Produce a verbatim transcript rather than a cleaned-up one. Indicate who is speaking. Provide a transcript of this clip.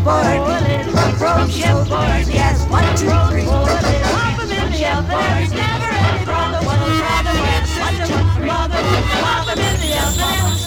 Speaker 1: shipboard, from shipboard, yes, one, two, three. Pop 'em in the oven, there's never any problem. One will try the west, one to mother, pop 'em in the oven.